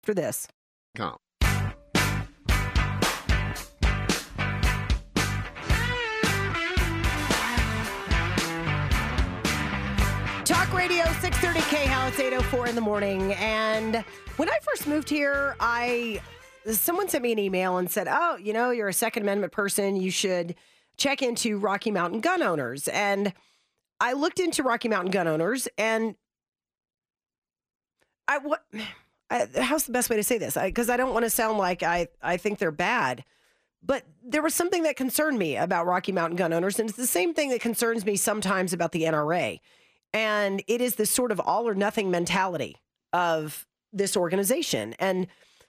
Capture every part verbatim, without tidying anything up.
after this. Com. Talk Radio six thirty K H O W. It's eight oh four in the morning. And when I first moved here, I someone sent me an email and said, oh, you know, you're a Second Amendment person. You should check into Rocky Mountain gun owners. And I looked into Rocky Mountain gun owners, and I what I, how's the best way to say this? Because I, I don't want to sound like I, I think they're bad. But there was something that concerned me about Rocky Mountain gun owners, and it's the same thing that concerns me sometimes about the N R A. And it is this sort of all or nothing mentality of this organization. And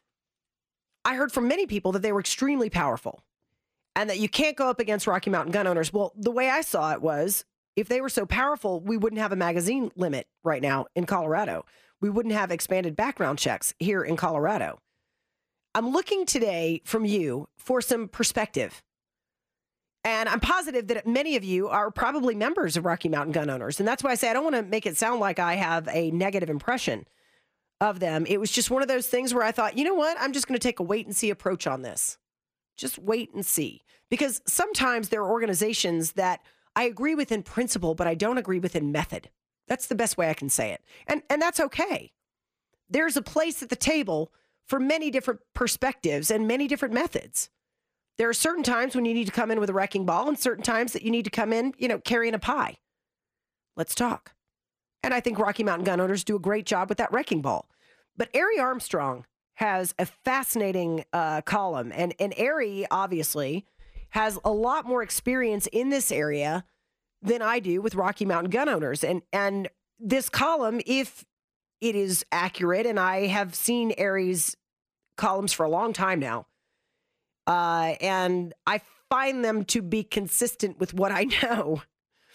I heard from many people that they were extremely powerful and that you can't go up against Rocky Mountain gun owners. Well, the way I saw it was, if they were so powerful, we wouldn't have a magazine limit right now in Colorado. We wouldn't have expanded background checks here in Colorado. I'm looking today from you for some perspective. And I'm positive that many of you are probably members of Rocky Mountain gun owners. And that's why I say I don't want to make it sound like I have a negative impression of them. It was just one of those things where I thought, you know what? I'm just going to take a wait and see approach on this. Just wait and see. Because sometimes there are organizations that I agree with in principle, but I don't agree with in method. That's the best way I can say it. And, and that's okay. There's a place at the table for many different perspectives and many different methods. There are certain times when you need to come in with a wrecking ball and certain times that you need to come in, you know, carrying a pie. Let's talk. And I think Rocky Mountain gun owners do a great job with that wrecking ball. But Ari Armstrong has a fascinating uh, column. And, and Ari, obviously, has a lot more experience in this area than I do with Rocky Mountain gun owners. And, and this column, if it is accurate, and I have seen Ari's columns for a long time now, Uh, and I find them to be consistent with what I know.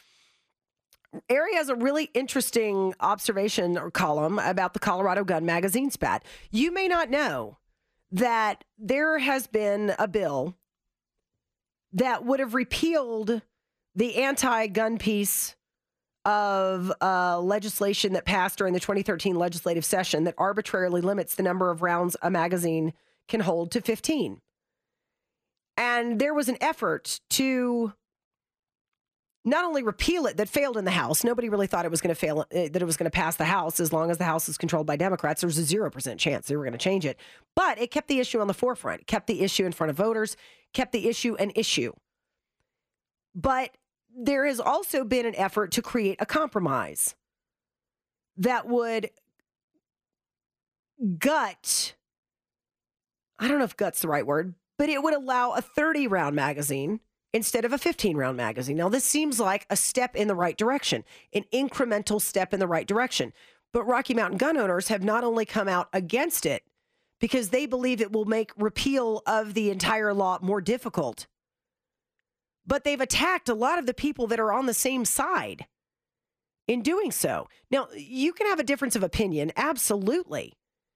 Ari has a really interesting observation or column about the Colorado gun magazine spat. You may not know that there has been a bill that would have repealed the anti-gun piece of uh, legislation that passed during the twenty thirteen legislative session that arbitrarily limits the number of rounds a magazine can hold to fifteen. And there was an effort to not only repeal it that failed in the House. Nobody really thought it was going to fail, that it was going to pass the House. As long as the House is controlled by Democrats, there was a zero percent chance they were going to change it. But it kept the issue on the forefront, it kept the issue in front of voters, kept the issue an issue. But there has also been an effort to create a compromise that would gut, I don't know if gut's the right word, but it would allow a thirty round magazine instead of a fifteen round magazine. Now, this seems like a step in the right direction, an incremental step in the right direction. But Rocky Mountain gun owners have not only come out against it because they believe it will make repeal of the entire law more difficult, but they've attacked a lot of the people that are on the same side in doing so. Now, you can have a difference of opinion, absolutely.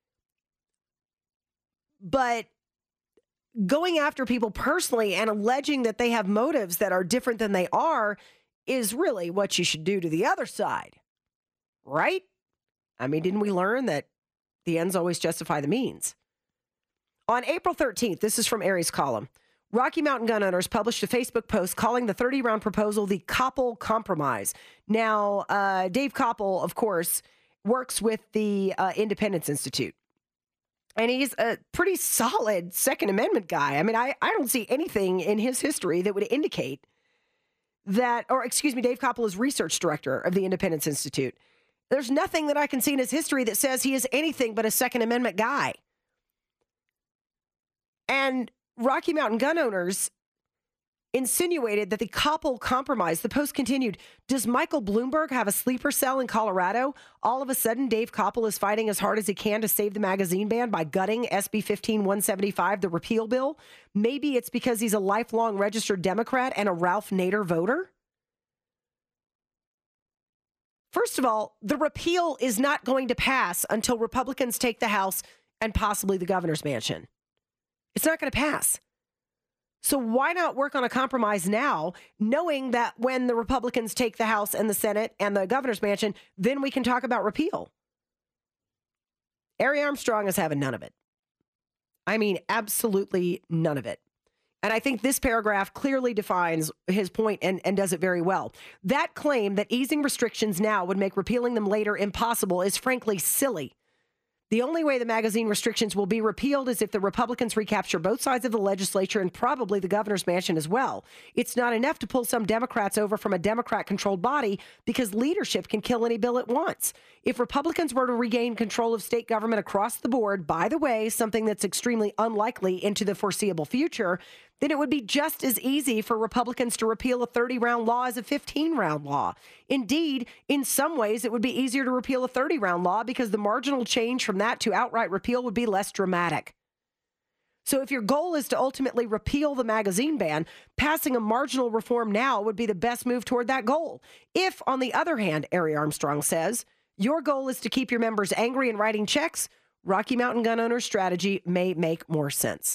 But going after people personally and alleging that they have motives that are different than they are is really what you should do to the other side, right? I mean, didn't we learn that the ends always justify the means? On April thirteenth, this is from Ari's column, Rocky Mountain gun owners published a Facebook post calling the thirty round proposal the Koppel Compromise. Now, uh, Dave Koppel, of course, works with the uh, Independence Institute. And he's a pretty solid Second Amendment guy. I mean, I, I don't see anything in his history that would indicate that, or excuse me, Dave Koppel is research director of the Independence Institute. There's nothing that I can see in his history that says he is anything but a Second Amendment guy. And Rocky Mountain gun owners insinuated that the Koppel Compromise, the post continued, does Michael Bloomberg have a sleeper cell in Colorado? All of a sudden, Dave Koppel is fighting as hard as he can to save the magazine ban by gutting S B fifteen one seventy-five, the repeal bill. Maybe it's because he's a lifelong registered Democrat and a Ralph Nader voter. First of all, the repeal is not going to pass until Republicans take the House and possibly the governor's mansion. It's not going to pass. So why not work on a compromise now, knowing that when the Republicans take the House and the Senate and the governor's mansion, then we can talk about repeal. Harry Armstrong is having none of it. I mean, absolutely none of it. And I think this paragraph clearly defines his point and, and does it very well. That claim that easing restrictions now would make repealing them later impossible is frankly silly. The only way the magazine restrictions will be repealed is if the Republicans recapture both sides of the legislature and probably the governor's mansion as well. It's not enough to pull some Democrats over from a Democrat-controlled body because leadership can kill any bill it wants. If Republicans were to regain control of state government across the board, by the way, something that's extremely unlikely into the foreseeable future, then it would be just as easy for Republicans to repeal a thirty-round law as a fifteen-round law. Indeed, in some ways, it would be easier to repeal a thirty-round law because the marginal change from that to outright repeal would be less dramatic. So if your goal is to ultimately repeal the magazine ban, passing a marginal reform now would be the best move toward that goal. If, on the other hand, Harry Armstrong says, your goal is to keep your members angry and writing checks, Rocky Mountain gun owners' strategy may make more sense.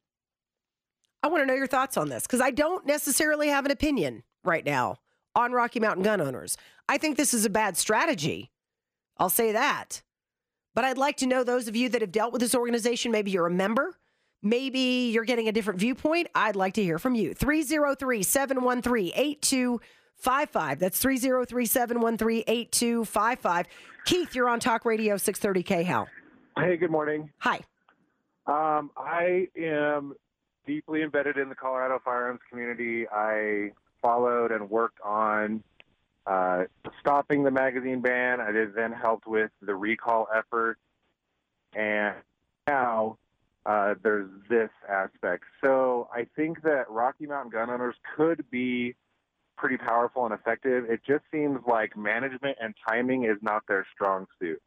I want to know your thoughts on this because I don't necessarily have an opinion right now on Rocky Mountain gun owners. I think this is a bad strategy. I'll say that. But I'd like to know those of you that have dealt with this organization. Maybe you're a member. Maybe you're getting a different viewpoint. I'd like to hear from you. three oh three, seven one three, eight two five five. That's three oh three, seven one three, eight two five five. Keith, you're on Talk Radio six thirty K. How? Hey, good morning. Hi. Um, I am deeply embedded in the Colorado firearms community. I followed and worked on uh, stopping the magazine ban. I did then helped with the recall effort. And now uh, there's this aspect. So I think that Rocky Mountain gun owners could be pretty powerful and effective. It just seems like management and timing is not their strong suit.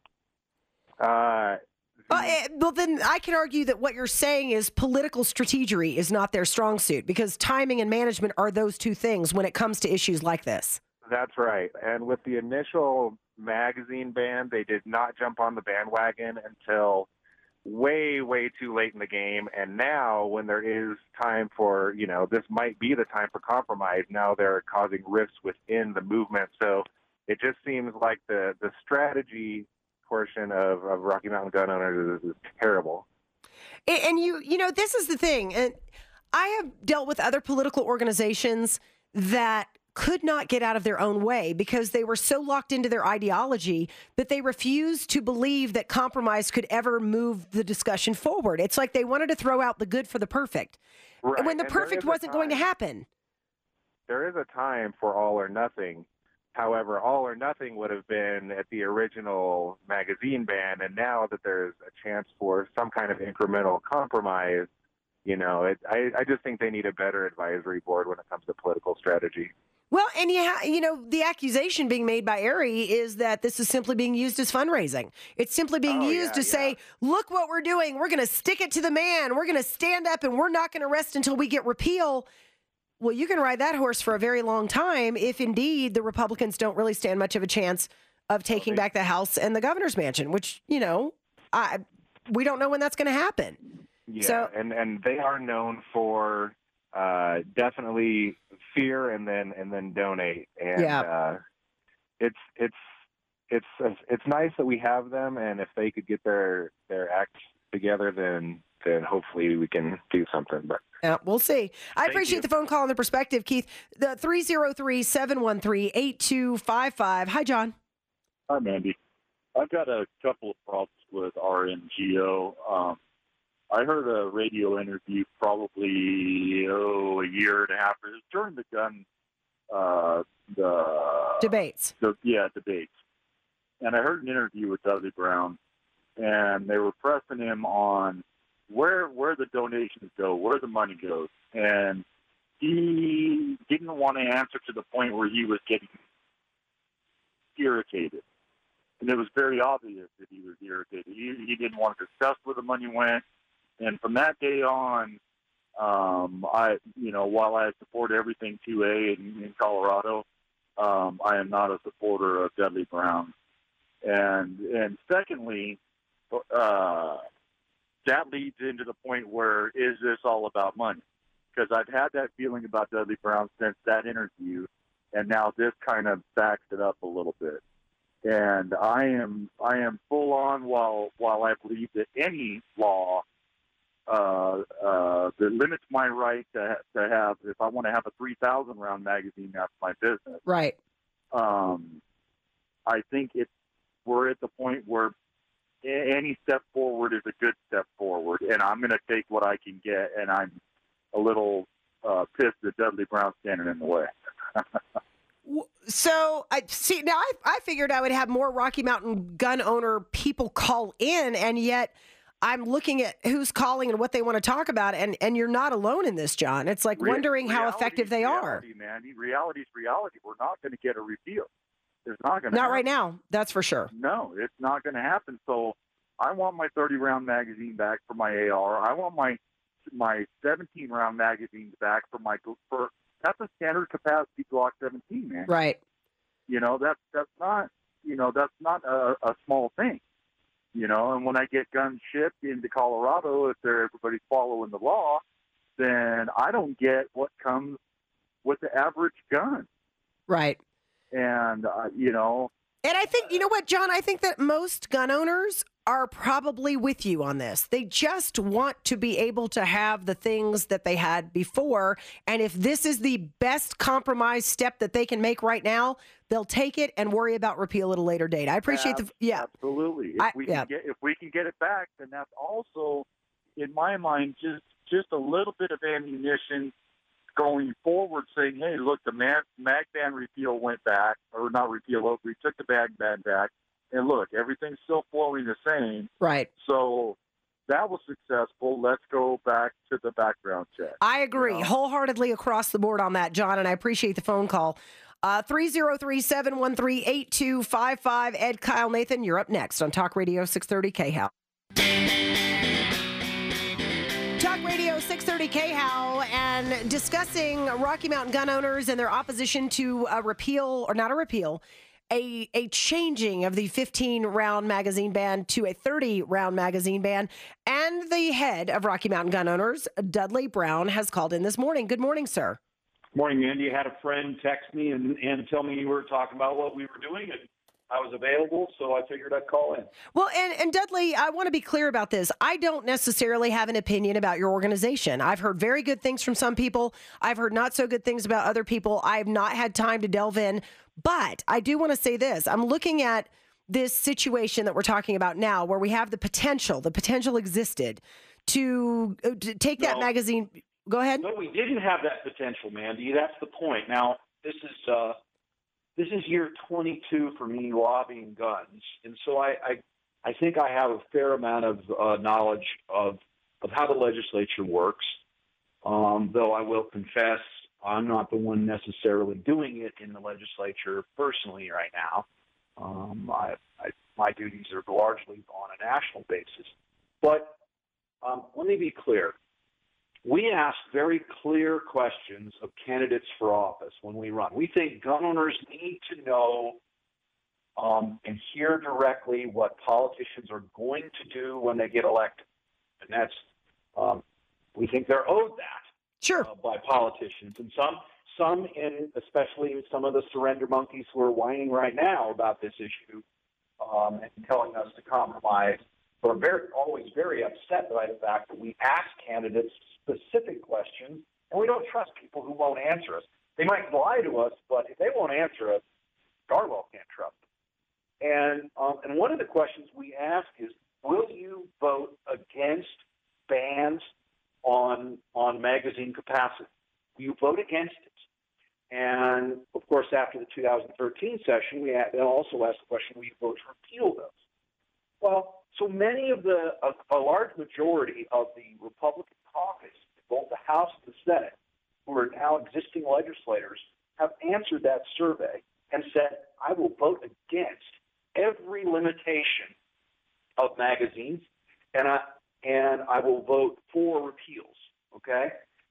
Uh, Uh, well, then I can argue that what you're saying is political strategery is not their strong suit because timing and management are those two things when it comes to issues like this. That's right. And with the initial magazine ban, they did not jump on the bandwagon until way, way too late in the game. And now when there is time for, you know, this might be the time for compromise, now they're causing rifts within the movement. So it just seems like the, the strategy portion of, of Rocky Mountain gun owners is, is terrible. And, and you, you know, this is the thing. And I have dealt with other political organizations that could not get out of their own way because they were so locked into their ideology that they refused to believe that compromise could ever move the discussion forward. It's like they wanted to throw out the good for the perfect. Right. When the and perfect wasn't going to happen. There is a time for all or nothing. However, all or nothing would have been at the original magazine ban, and now that there's a chance for some kind of incremental compromise, you know, it, I, I just think they need a better advisory board when it comes to political strategy. Well, and yeah, you know, the accusation being made by Harry is that this is simply being used as fundraising. It's simply being oh, used yeah, to yeah. say, look what we're doing. We're going to stick it to the man. We're going to stand up and we're not going to rest until we get repeal. Well, you can ride that horse for a very long time if indeed the Republicans don't really stand much of a chance of taking Okay. back the House and the governor's mansion, which, you know, I we don't know when that's going to happen. Yeah, So- and, and they are known for uh, definitely fear and then and then donate. And Yeah. uh, it's it's it's it's nice that we have them, and if they could get their their act together, then then hopefully we can do something. But Yeah, we'll see. I Thank appreciate you. the phone call and the perspective, Keith. The three oh three, seven one three, eight two five five. Hi, John. Hi, Mandy. I've got a couple of problems with R N G O. Um, I heard a radio interview probably oh, a year and a half. It was during the gun, uh, the Debates. the yeah debates, and I heard an interview with Dudley Brown, and they were pressing him on where where the donations go, where the money goes, and he didn't want to answer to the point where he was getting irritated. And it was very obvious that he was irritated. He, he didn't want to discuss where the money went. And from that day on, um, I, you know, while I support everything two A in, in Colorado, um, I am not a supporter of Dudley Brown. And and secondly, uh, that leads into the point where is this all about money? Because I've had that feeling about Dudley Brown since that interview, and now this kind of backs it up a little bit. And I am I am full on while while I believe that any law uh, uh, that limits my right to, to have, if I want to have a three thousand round magazine, that's my business. Right. Um, I think it's we're at the point where any step forward is a good step forward, and I'm going to take what I can get, and I'm a little uh, pissed that Dudley Brown's standing in the way. So I see now. I, I figured I would have more Rocky Mountain gun owner people call in, and yet I'm looking at who's calling and what they want to talk about, and, and you're not alone in this, John. It's like Re- wondering how reality, effective they reality, are. Man, reality's reality. We're not going to get a repeal. It's not going to. Not happen. right now. That's for sure. No, it's not going to happen. So I want my thirty round magazine back for my A R. I want my my seventeen round magazines back for my for. That's a standard capacity Glock seventeen, man. Right. You know, that's that's not you know that's not a, a small thing. You know, and when I get guns shipped into Colorado, if they're everybody's following the law, then I don't get what comes with the average gun. Right. And uh, you know, and I think you know what, John. I think that most gun owners are probably with you on this. They just want to be able to have the things that they had before. And if this is the best compromise step that they can make right now, they'll take it and worry about repeal at a later date. I appreciate Ab- the, yeah. Absolutely. If I, we yeah. can get, if we can get it back, then that's also, in my mind, just, just a little bit of ammunition going forward saying, hey, look, the mag, mag ban repeal went back, or not repeal, we took the mag ban back. And look, everything's still flowing the same. Right. So that was successful. Let's go back to the background check. I agree you know? wholeheartedly across the board on that, John, and I appreciate the phone call. Uh, three oh three, seven one three, eight two five five. Ed, Kyle, Nathan, you're up next on Talk Radio six thirty K H O W. Talk Radio six thirty K H O W and discussing Rocky Mountain gun owners and their opposition to a repeal, or not a repeal, A, a changing of the fifteen round magazine ban to a thirty round magazine ban. And the head of Rocky Mountain gun owners, Dudley Brown, has called in this morning. Good morning, sir. Morning, Andy. I had a friend text me and, and tell me you were talking about what we were doing, and I was available, so I figured I'd call in. Well, and, and Dudley, I want to be clear about this. I don't necessarily have an opinion about your organization. I've heard very good things from some people. I've heard not so good things about other people. I've not had time to delve in. But I do want to say this. I'm looking at this situation that we're talking about now, where we have the potential, the potential existed to, uh, to take that No. magazine. Go ahead. No, we didn't have that potential, Mandy. That's the point. Now, this is uh, this is year twenty-two for me lobbying guns, and so I I, I think I have a fair amount of uh, knowledge of of how the legislature works. Um, though I will confess, I'm not the one necessarily doing it in the legislature personally right now. Um, I, I, my duties are largely on a national basis. But um, let me be clear. We ask very clear questions of candidates for office when we run. We think gun owners need to know um, and hear directly what politicians are going to do when they get elected. And that's, um, we think they're owed that. Sure. Uh, by politicians, and some, some in, especially some of the surrender monkeys who are whining right now about this issue um, and telling us to compromise, are very, always very upset by the fact that we ask candidates specific questions, and we don't trust people who won't answer us. They might lie to us, but if they won't answer us, Garwell can't trust them. And um, and one of the questions we ask is, will you vote against bans on on magazine capacity? Will you vote against it? And, of course, after the two thousand thirteen session, we then also asked the question, will you vote to repeal those? Well, so many of the, a, a large majority of the Republican caucus, both the House and the Senate, who are now existing legislators, have answered that survey and said, I will vote against every limitation of magazines, and I and I will vote for repeals, okay?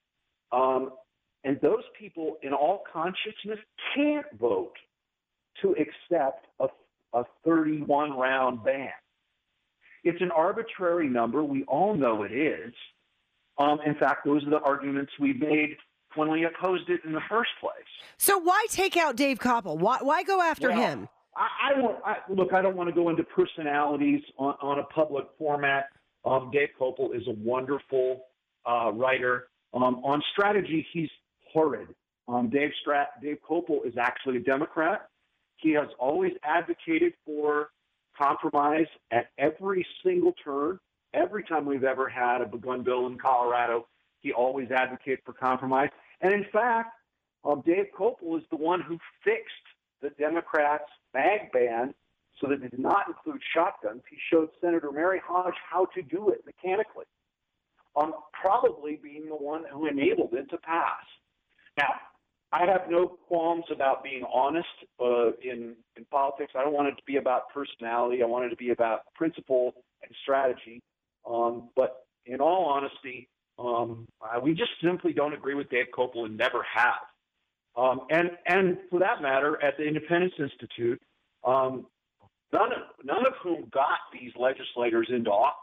Um, and those people, in all consciousness, can't vote to accept a, a thirty-one round ban. It's an arbitrary number. We all know it is. Um, in fact, those are the arguments we made when we opposed it in the first place. So why take out Dave Koppel? Why, why go after Well, him? I, I won't. I, look, I don't want to go into personalities on, on a public format. Um, Dave Kopel is a wonderful uh, writer. Um, on strategy, he's horrid. Um, Dave Strat- Dave Kopel is actually a Democrat. He has always advocated for compromise at every single turn. Every time we've ever had a gun bill in Colorado, he always advocated for compromise. And in fact, um, Dave Kopel is the one who fixed the Democrats' mag ban so that it did not include shotguns. He showed Senator Mary Hodge how to do it mechanically, um, probably being the one who enabled it to pass. Now, I have no qualms about being honest uh, in, in politics. I don't want it to be about personality. I want it to be about principle and strategy. Um, but in all honesty, um, uh, we just simply don't agree with Dave Kopel and never have. Um, and, and for that matter, at the Independence Institute, um, none of, none of whom got these legislators into office.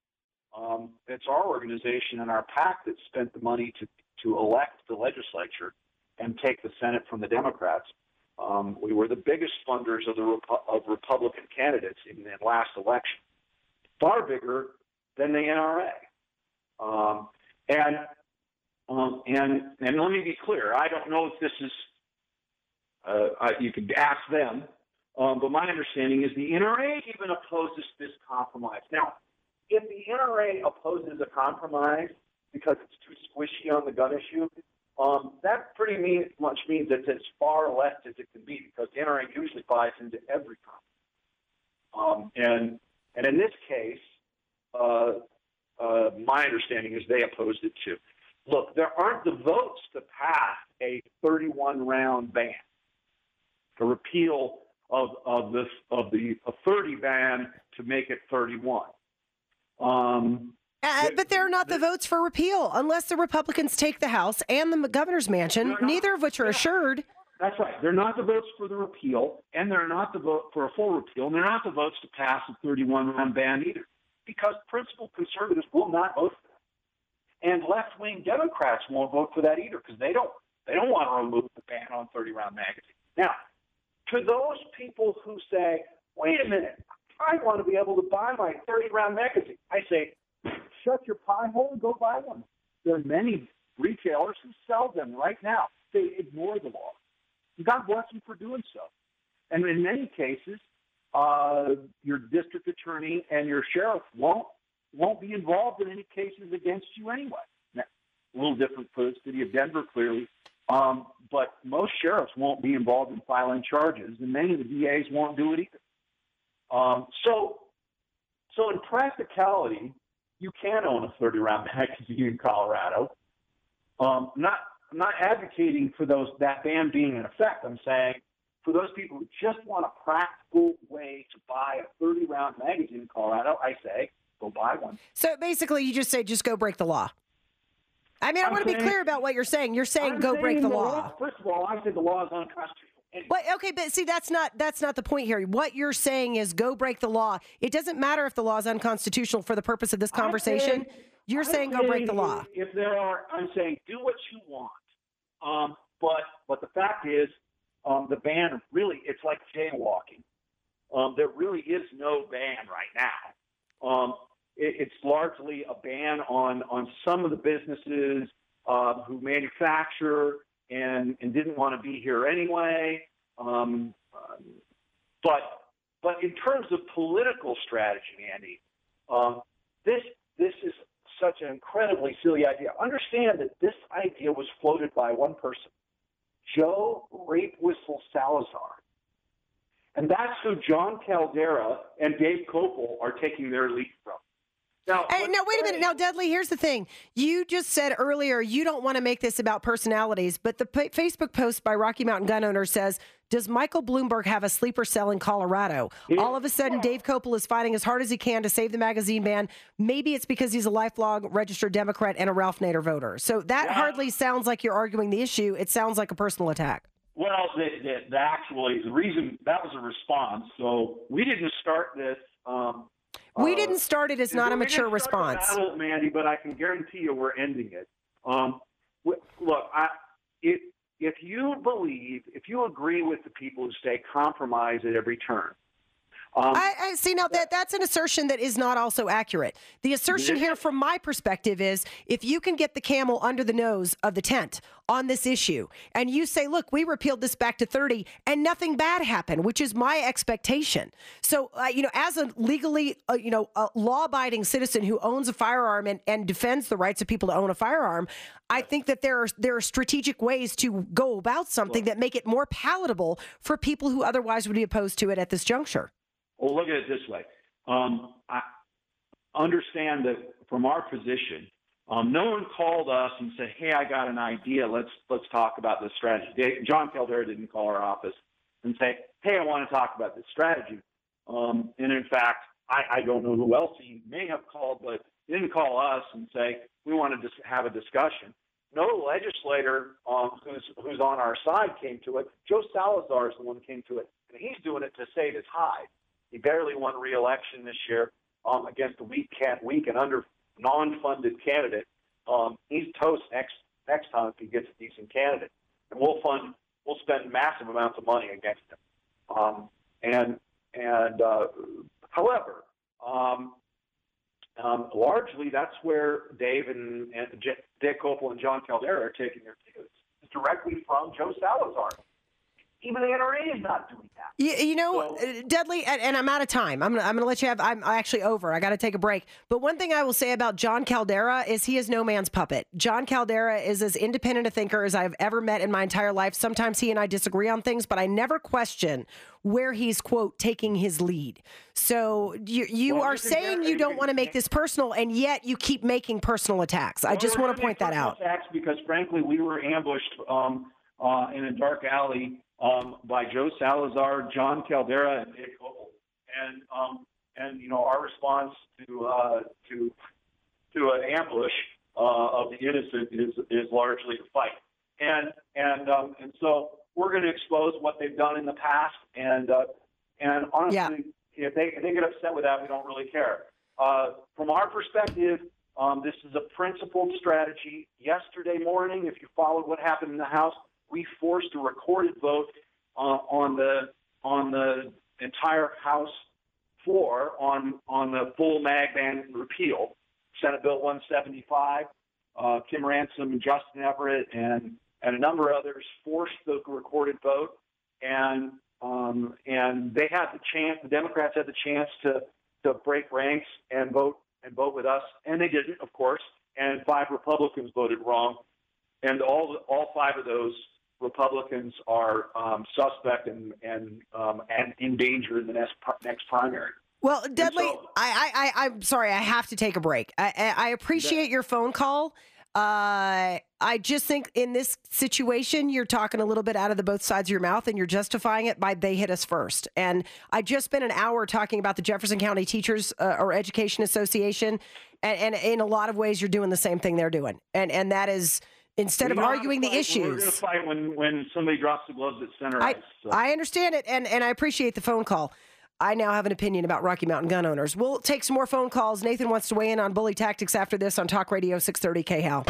Um, it's our organization and our PAC that spent the money to, to elect the legislature and take the Senate from the Democrats. Um, we were the biggest funders of the Repu- of Republican candidates in the last election, far bigger than the N R A. Um, and um, and and let me be clear, I don't know if this is. Uh, I, you could ask them, um, but my understanding is the N R A even opposes this compromise. Now, if the N R A opposes a compromise because it's too squishy on the gun issue, Um, that pretty mean, much means it's as far left as it can be, because the N R A usually buys into every compromise. Um, and and in this case, uh, uh, my understanding is they opposed it too. Look, there aren't the votes to pass a thirty-one round ban, the repeal of of this of the a thirty ban to make it thirty-one. Um, Uh, but there are not the votes for repeal unless the Republicans take the House and the governor's mansion, neither of which are assured. That's right. They're not the votes for the repeal, and they're not the vote for a full repeal, and they're not the votes to pass a thirty-one round ban either, because principled conservatives will not vote for that. And left-wing Democrats won't vote for that either, because they don't they don't want to remove the ban on thirty round magazines. Now, to those people who say, wait a minute, I want to be able to buy my thirty round magazine, I say, shut your pie hole and go buy one. There are many retailers who sell them right now. They ignore the law. God bless them for doing so. And in many cases, uh, your district attorney and your sheriff won't won't be involved in any cases against you anyway. Now, a little different for the city of Denver, clearly, um, but most sheriffs won't be involved in filing charges, and many of the D As won't do it either. Um, so, so in practicality, you can own a thirty round magazine in Colorado. Um, not, I'm not advocating for those that ban being in effect. I'm saying for those people who just want a practical way to buy a thirty round magazine in Colorado, I say go buy one. So basically, you just say just go break the law. I mean, I I'm want to be saying- clear about what you're saying. You're saying I'm go saying break the law. First of all, I said the law is unconstitutional. Anyway. But okay, but see, that's not that's not the point here. What you're saying is go break the law. It doesn't matter if the law is unconstitutional for the purpose of this conversation. I'm saying, You're I'm saying go break the law. If there are, I'm saying do what you want. Um, but but the fact is, um, the ban really, it's like jaywalking. Um, there really is no ban right now. Um, it, it's largely a ban on on some of the businesses uh, who manufacture and and didn't want to be here anyway. Um, um, but but in terms of political strategy, Andy, um, this this is such an incredibly silly idea. Understand that this idea was floated by one person, Joe Rape Whistle Salazar. And that's who John Caldera and Dave Kopel are taking their lead from. Now, Hey, now, wait a minute. Now, Dudley, here's the thing. You just said earlier you don't want to make this about personalities, but the pa- Facebook post by Rocky Mountain Gun Owner says, does Michael Bloomberg have a sleeper cell in Colorado? Yeah. All of a sudden, Dave Kopel is fighting as hard as he can to save the magazine ban. Maybe it's because he's a lifelong registered Democrat and a Ralph Nader voter. So that Yeah. hardly sounds like you're arguing the issue. It sounds like a personal attack. Well, the, the, the actually, the reason that was a response. So we didn't start this. Um, We uh, didn't start it. It's not a we mature didn't start the response. battle, Mandy, but I can guarantee you we're ending it. Um, w- look, I, it, if you believe, if you agree with the people who say compromise at every turn. Um, I, I see now that that's an assertion that is not also accurate. The assertion here from my perspective is if you can get the camel under the nose of the tent on this issue and you say, look, we repealed this back to thirty and nothing bad happened, which is my expectation. So, uh, you know, as a legally, uh, you know, a law-abiding citizen who owns a firearm and, and defends the rights of people to own a firearm, I think that there are there are strategic ways to go about something that make it more palatable for people who otherwise would be opposed to it at this juncture. Well, look at it this way. Um, I understand that from our position, um, no one called us and said, hey, I got an idea. Let's let's talk about this strategy. They, John Caldera didn't call our office and say, hey, I want to talk about this strategy. Um, and in fact, I, I don't know who else he may have called, but he didn't call us and say, we want to just have a discussion. No legislator um, who's, who's on our side came to it. Joe Salazar is the one who came to it, and he's doing it to save his hide. He barely won re-election this year um, against a weak, can, weak and under non-funded candidate. Um, he's toast next next time if he gets a decent candidate, and we'll fund. We'll spend massive amounts of money against him. Um, and and uh, however, um, um, largely that's where Dave and, and J- Dick Kopel and John Caldera are taking their cues. It's directly from Joe Salazar. Even the N R A is not doing that. You, you know, So, Dudley, and, and I'm out of time. I'm, I'm going to let you have, I'm actually over. I got to take a break. But one thing I will say about John Caldera is he is no man's puppet. John Caldera is as independent a thinker as I've ever met in my entire life. Sometimes he and I disagree on things, but I never question where he's, quote, taking his lead. So you, you Well, are you can saying get- you don't want to make this personal, and yet you keep making personal attacks. I Well, just we're want to gonna point make that out. personal attacks because, frankly, we were ambushed um, uh, in a dark alley um, by Joe Salazar, John Caldera, and Dick Kopel. And um, and you know our response to uh, to to an ambush uh, of the innocent is is largely to fight. And and um, and so we're going to expose what they've done in the past. And uh, and honestly, Yeah. if they if they get upset with that, we don't really care. Uh, from our perspective, um, this is a principled strategy. Yesterday morning, if you followed what happened in the House, we forced a recorded vote uh, on the on the entire House floor on on the full mag ban repeal. Senate Bill one seventy-five. Uh, Kim Ransom and Justin Everett and and a number of others forced the recorded vote, and um, and they had the chance. The Democrats had the chance to to break ranks and vote and vote with us, and they didn't, of course. And five Republicans voted wrong, and all all five of those Republicans are um, suspect and and um, and in danger in the next next primary. Well, Dudley, so- I, I, I, I'm sorry, I have to take a break. I, I, I appreciate your phone call. Uh, I just think in this situation, you're talking a little bit out of the both sides of your mouth, and you're justifying it by they hit us first. And I just spent an hour talking about the Jefferson County Teachers uh, or Education Association, and, and in a lot of ways, you're doing the same thing they're doing, and and that is. Instead We of know how to arguing the fight. We're issues. going to fight when, when somebody drops the gloves at center I, ice. So. I understand it, and, and I appreciate the phone call. I now have an opinion about Rocky Mountain gun owners. We'll take some more phone calls. Nathan wants to weigh in on bully tactics after this on Talk Radio six thirty K H A L.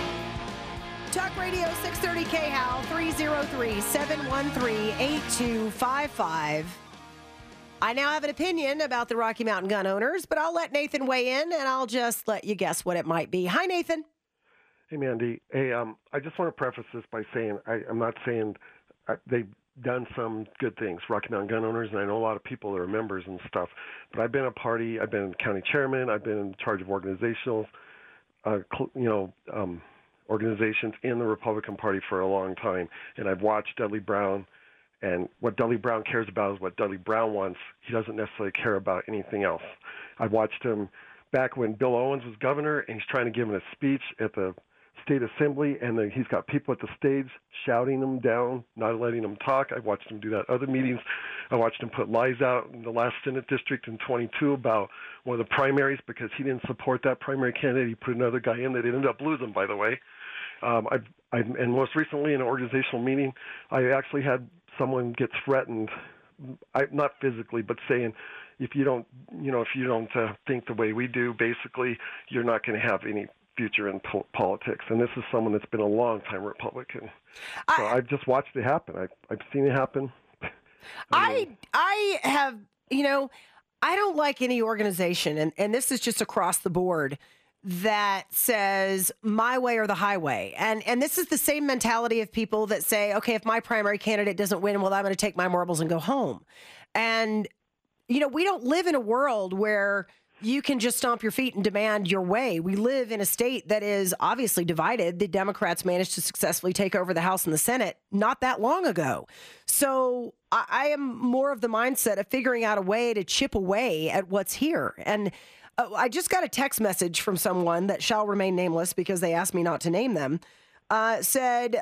Talk Radio six thirty K H A L, three oh three, seven one three, eight two five five. I now have an opinion about the Rocky Mountain gun owners, but I'll let Nathan weigh in, and I'll just let you guess what it might be. Hi, Nathan. Hey, Mandy. Hey, um, I just want to preface this by saying I, I'm not saying uh, they've done some good things, Rocky Mountain gun owners, and I know a lot of people that are members and stuff. But I've been a party, I've been county chairman, I've been in charge of organizational, uh, cl- you know, um, organizations in the Republican Party for a long time, and I've watched Dudley Brown. And what Dudley Brown cares about is what Dudley Brown wants. He doesn't necessarily care about anything else. I've watched him back when Bill Owens was governor, and he's trying to give him a speech at the State Assembly, and then he's got people at the stage shouting him down, not letting him talk. I watched him do that at other meetings. I watched him put lies out in the last Senate district in twenty-two about one of the primaries because he didn't support that primary candidate. He put another guy in that ended up losing, by the way. Um, I've, I've, and most recently in an organizational meeting, I actually had someone get threatened, I, not physically, but saying, if you don't, you know, if you don't uh, think the way we do, basically, you're not going to have any future in po- politics, and this is someone that's been a long time Republican. So I, I've just watched it happen. I've, I've seen it happen. I, mean, I have, you know, I don't like any organization, and, and this is just across the board, that says my way or the highway. And and this is the same mentality of people that say, okay, if my primary candidate doesn't win, well, I'm going to take my marbles and go home. And, you know, we don't live in a world where you can just stomp your feet and demand your way. We live in a state that is obviously divided. The Democrats managed to successfully take over the House and the Senate not that long ago. So I, I am more of the mindset of figuring out a way to chip away at what's here. And uh, I just got a text message from someone that shall remain nameless because they asked me not to name them. Uh, said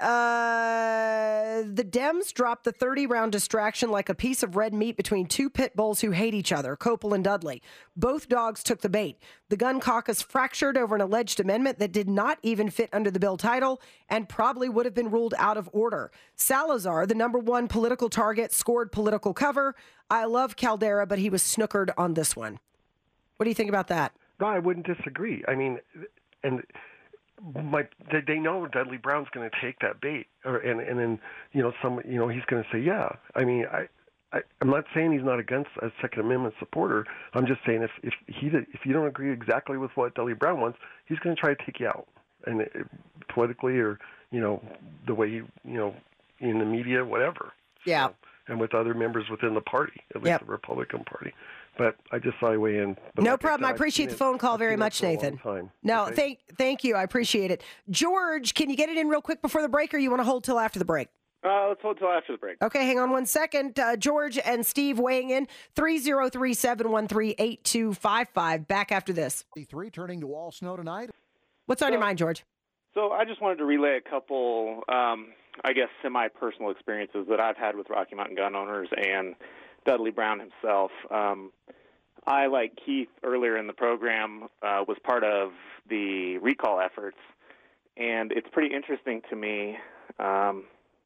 uh, the Dems dropped the thirty-round distraction like a piece of red meat between two pit bulls who hate each other, Copel and Dudley. Both dogs took the bait. The gun caucus fractured over an alleged amendment that did not even fit under the bill title and probably would have been ruled out of order. Salazar, the number one political target, scored political cover. I love Caldera, but he was snookered on this one. What do you think about that? No, I wouldn't disagree. I mean, and... My, they, they know Dudley Brown's going to take that bait, or and and then you know some you know he's going to say yeah. I mean I, I I'm not saying he's not against a Second Amendment supporter. I'm just saying if if he if you don't agree exactly with what Dudley Brown wants, he's going to try to take you out, and it, politically or you know the way you you know in the media, whatever. Yeah. So, and with other members within the party, at least yep. the Republican Party. But I just saw you weigh in. But no like problem. I, said, appreciate the phone call very much, Nathan. No, okay? thank thank you. I appreciate it. George, can you get it in real quick before the break, or you want to hold till after the break? Uh, let's hold till after the break. Okay, hang on one second. Uh, George and Steve weighing in. three oh three, seven one three, eight two five five. Back after this. Three turning to all snow tonight. What's on so, your mind, George? So I just wanted to relay a couple, um, I guess, semi-personal experiences that I've had with Rocky Mountain gun owners and Dudley Brown himself. Um, I, like Keith earlier in the program, uh, was part of the recall efforts, and it's pretty interesting to me um,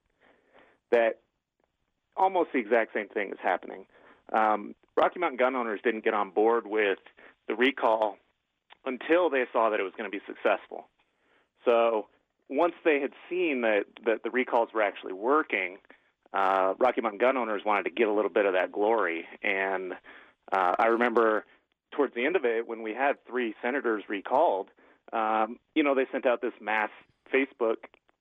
that almost the exact same thing is happening. Um, Rocky Mountain gun owners didn't get on board with the recall until they saw that it was going to be successful. So once they had seen that, that the recalls were actually working, uh, Rocky Mountain gun owners wanted to get a little bit of that glory. And uh, I remember towards the end of it, when we had three senators recalled, um, you know, they sent out this mass Facebook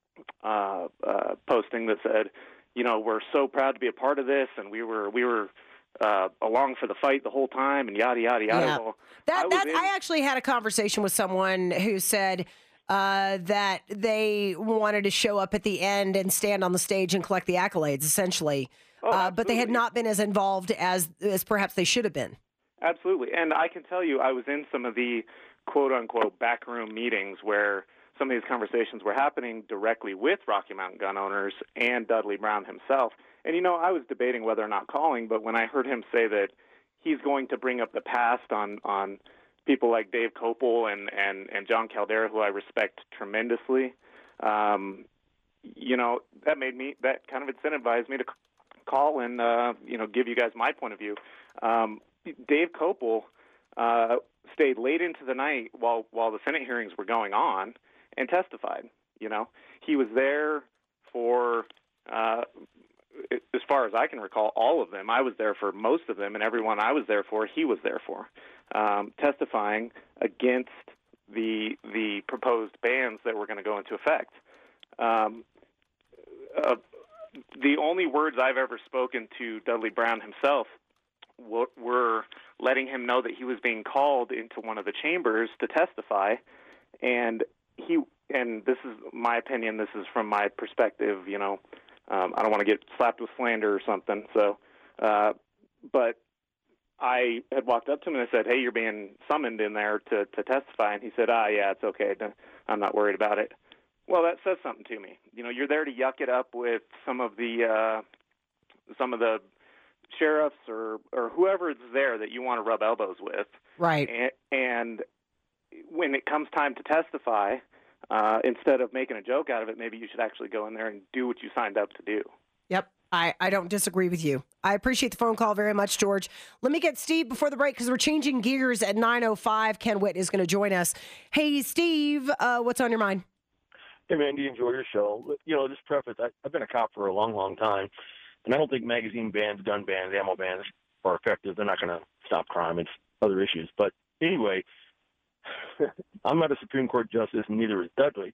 uh, uh, posting that said, you know, we're so proud to be a part of this, and we were we were uh, along for the fight the whole time, and yada yada yada. Yeah. Well, that I that in- I actually had a conversation with someone who said uh, that they wanted to show up at the end and stand on the stage and collect the accolades, essentially, oh, uh, but they had absolutely. not been as involved as as perhaps they should have been. Absolutely. And I can tell you, I was in some of the quote-unquote backroom meetings where some of these conversations were happening directly with Rocky Mountain gun owners and Dudley Brown himself. And, you know, I was debating whether or not calling, but when I heard him say that he's going to bring up the past on, on people like Dave Copel and, and, and John Caldera, who I respect tremendously, um, you know, that made me, that kind of incentivized me to call and, uh, you know, give you guys my point of view. Um, Dave Copel uh, stayed late into the night while while the Senate hearings were going on and testified. You know, he was there for, uh, as far as I can recall, all of them. I was there for most of them, and everyone I was there for, he was there for, um, testifying against the the proposed bans that were going to go into effect. Um, uh, the only words I've ever spoken to Dudley Brown himself were letting him know that he was being called into one of the chambers to testify, and he and this is my opinion, this is from my perspective, you know, um, I don't want to get slapped with slander or something, so uh, but I had walked up to him and I said, hey, you're being summoned in there to, to testify, and he said, ah, yeah, it's okay, I'm not worried about it. Well, that says something to me. You know, you're there to yuck it up with some of the uh, some of the sheriffs or, or whoever is there that you want to rub elbows with. Right. And, and when it comes time to testify, uh, instead of making a joke out of it, maybe you should actually go in there and do what you signed up to do. Yep. I, I don't disagree with you. I appreciate the phone call very much, George. Let me get Steve before the break because we're changing gears at nine oh five. Ken Witt is going to join us. Hey, Steve, uh, what's on your mind? Hey, Mandy, enjoy your show. You know, just preface, I, I've been a cop for a long, long time, and I don't think magazine bans, gun bans, ammo bans are effective. They're not going to stop crime. It's other issues. But anyway, I'm not a Supreme Court justice, and neither is Dudley.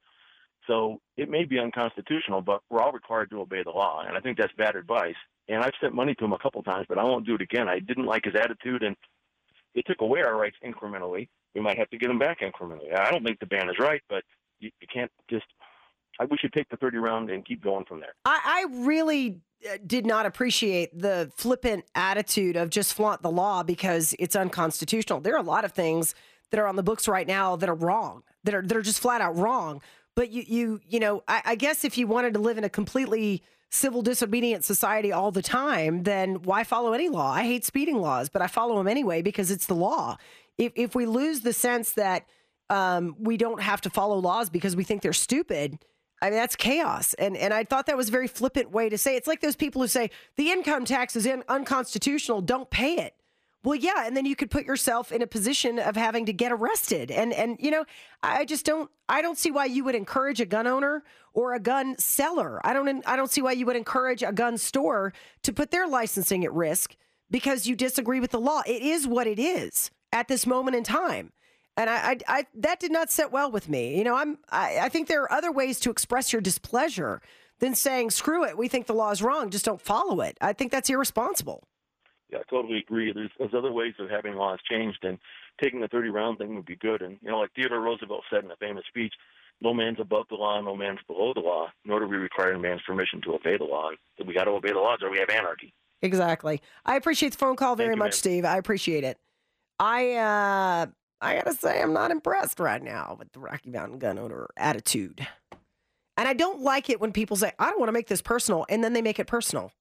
So it may be unconstitutional, but we're all required to obey the law, and I think that's bad advice. And I've sent money to him a couple times, but I won't do it again. I didn't like his attitude, and it took away our rights incrementally. We might have to get them back incrementally. I don't think the ban is right, but you, you can't just – we should take the thirty round and keep going from there. I, I really did not appreciate the flippant attitude of just flaunt the law because it's unconstitutional. There are a lot of things that are on the books right now that are wrong, that are that are just flat out wrong. But you, you, you know, I, I guess if you wanted to live in a completely civil disobedient society all the time, then why follow any law? I hate speeding laws, but I follow them anyway because it's the law. If if we lose the sense that um, we don't have to follow laws because we think they're stupid, I mean, that's chaos. And and I thought that was a very flippant way to say it. It's like those people who say the income tax is in, unconstitutional, don't pay it. Well, yeah, and then you could put yourself in a position of having to get arrested. And, and you know, I just don't I don't see why you would encourage a gun owner or a gun seller. I don't I don't see why you would encourage a gun store to put their licensing at risk because you disagree with the law. It is what it is at this moment in time. And I, I, I that did not sit well with me. You know, I'm I, I think there are other ways to express your displeasure than saying, screw it, we think the law is wrong, just don't follow it. I think that's irresponsible. Yeah, I totally agree. There's, there's other ways of having laws changed, and taking the thirty round thing would be good. And, you know, like Theodore Roosevelt said in a famous speech, no man's above the law, no man's below the law, nor do we require a man's permission to obey the law. And we got to obey the laws or we have anarchy. Exactly. I appreciate the phone call very Thank you, much, man. Steve. I appreciate it. I, uh, I got to say, I'm not impressed right now with the Rocky Mountain gun owner attitude. And I don't like it when people say, I don't want to make this personal, and then they make it personal.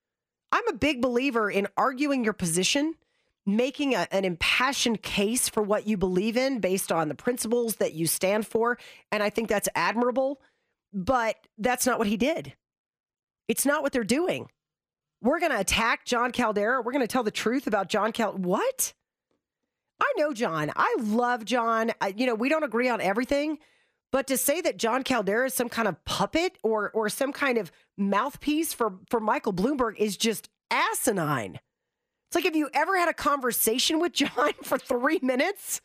I'm a big believer in arguing your position, making a, an impassioned case for what you believe in based on the principles that you stand for. And I think that's admirable, but that's not what he did. It's not what they're doing. We're going to attack John Caldera. We're going to tell the truth about John Caldera. What? I know John. I love John. I, you know, we don't agree on everything. But to say that John Caldera is some kind of puppet or or some kind of mouthpiece for, for Michael Bloomberg is just asinine. It's like, have you ever had a conversation with John for three minutes?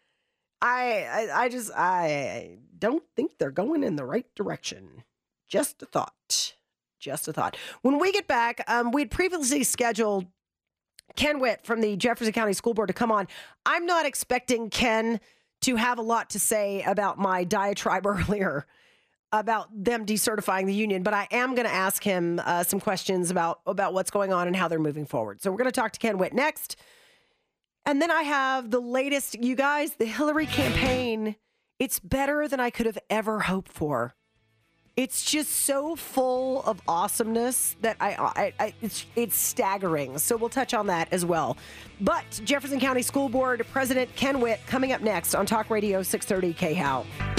I I, I just, I don't think they're going in the right direction. Just a thought. Just a thought. When we get back, um, we'd previously scheduled Ken Witt from the Jefferson County School Board to come on. I'm not expecting Ken to have a lot to say about my diatribe earlier about them decertifying the union, but I am going to ask him uh, some questions about, about what's going on and how they're moving forward. So we're going to talk to Ken Witt next. And then I have the latest, you guys, the Hillary campaign. It's better than I could have ever hoped for. It's just so full of awesomeness that I, I, I it's it's staggering. So we'll touch on that as well. But Jefferson County School Board President Ken Witt coming up next on Talk Radio six thirty K H O W.